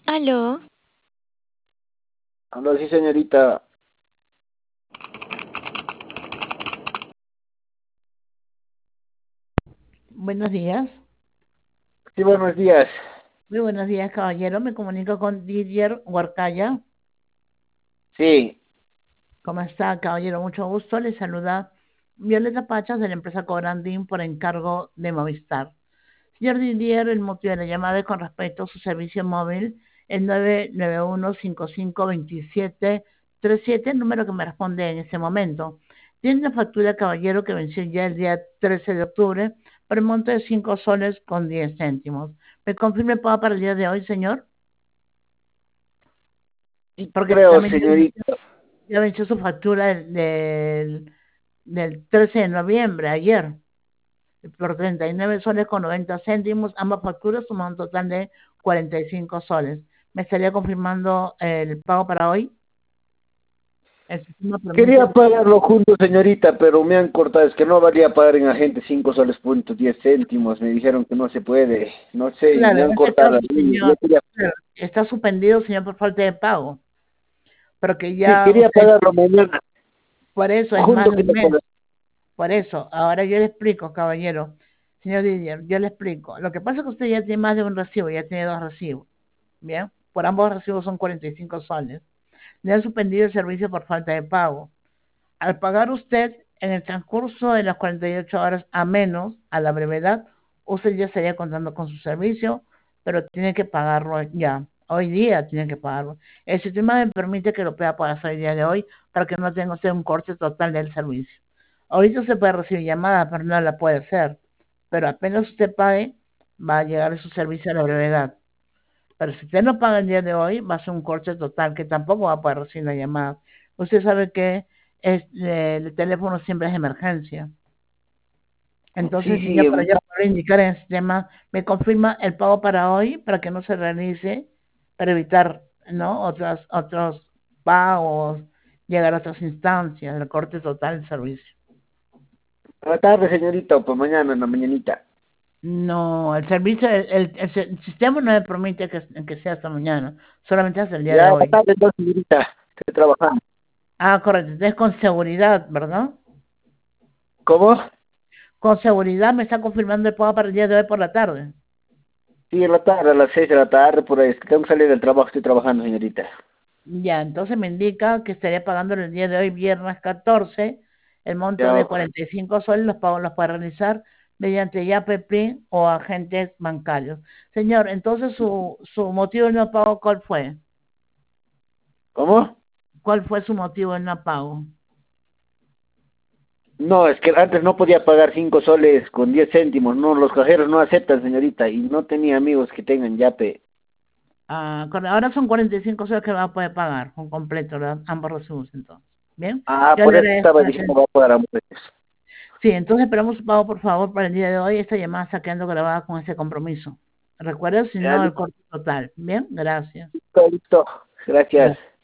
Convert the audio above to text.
Aló, Aló, sí, señorita. Buenos días. Sí, buenos días. Muy buenos días, caballero. Me comunico con Didier Huarcaya. Sí, ¿Cómo está, caballero? Mucho gusto. Le saluda Violeta Pachas de la empresa Cobrandín por encargo de Movistar. Señor Didier, el motivo de la llamada es con respecto a su servicio móvil, el 991-5527-37, el número que me responde en ese momento. Tiene una factura, caballero, que venció ya el día 13 de octubre por el monto de 5 soles con 10 céntimos. ¿Me confirma el pago para el día de hoy, señor? sí Porque creo, también señorita. ya venció su factura del 13 de noviembre, ayer, por 39 soles con 90 céntimos. Ambas facturas suman un total de 45 soles. ¿Me estaría confirmando el pago para hoy? El sistema permite Quería que... pagarlo junto, señorita, pero me han cortado. Es que no valía pagar en agente 5 soles punto 10 céntimos. Me dijeron que no se puede. No sé, y Claro, me en han este cortado caso, la línea. Yo señor, quería, claro, está suspendido, señor, por falta de pago. Porque sí, ya quería usted, pagarlo mañana. por eso es más Junto de que un le mes. pagar. Por eso, ahora yo le explico, caballero. Señor Didier, yo le explico. Lo que pasa es que usted ya tiene más de un recibo, ya tiene dos recibos. Bien, por ambos recibos son 45 soles. Le han suspendido el servicio por falta de pago. Al pagar usted en el transcurso de las 48 horas a menos, a la brevedad, usted ya estaría contando con su servicio, pero tiene que pagarlo ya. Hoy día tiene que pagarlo. El sistema me permite que lo pueda pagar el día de hoy para que no tenga usted un corte total del servicio. Ahorita se puede recibir llamada, pero no la puede hacer. Pero apenas usted pague, va a llegar su servicio a la brevedad. Pero si usted no paga el día de hoy, va a ser un corte total que tampoco va a poder recibir la llamada. Usted sabe que el teléfono siempre es emergencia. Sí, Entonces, sí, señor, para yo poder indicar en el sistema, me confirma el pago para hoy para que no se realice, para evitar, ¿no? Otros pagos, llegar a otras instancias, el corte total del servicio. a la tarde, señorita, o para mañana, en la mañanita. No, el servicio, el sistema no me permite que sea hasta mañana, solamente hasta el día de Ya, a la hoy. tarde, entonces, señorita. Estoy trabajando. Ah, correcto. Entonces con seguridad, ¿verdad? ¿Cómo? Con seguridad me está confirmando el pago para el día de hoy por la tarde. Sí, en la tarde, a las 6 de la tarde, por ahí. Es que tengo que salir del trabajo. Estoy trabajando, señorita. Ya, entonces me indica que estaría pagando el día de hoy, viernes 14, el monto de Ya, 45 soles. Los pagos los puede realizar mediante YAPP o agentes bancarios. Señor, entonces su motivo de no pago, ¿cuál fue? ¿cómo? ¿Cuál fue su motivo de no pago? No, es que antes no podía pagar 5 soles con 10 céntimos. No, los cajeros no aceptan, señorita. Y no tenía amigos que tengan yape. Ah, ahora son 45 soles que va a poder pagar con completo, ambos recibos entonces. Bien, Ah, yo por le eso agradezco estaba la diciendo, atención. va a pagar a mujeres. Sí, entonces esperamos su pago, por favor, para el día de hoy. Esta llamada está quedando grabada con ese compromiso. Recuerda, si Ya, no, el corte total. Bien, gracias. listo, listo. Gracias. Gracias.